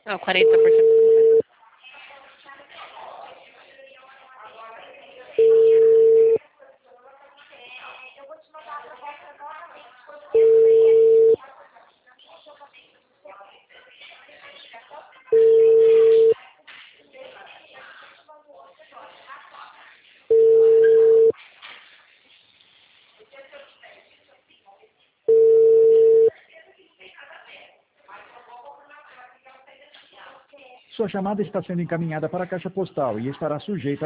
Não, 40%. Sua chamada está sendo encaminhada para a caixa postal e estará sujeita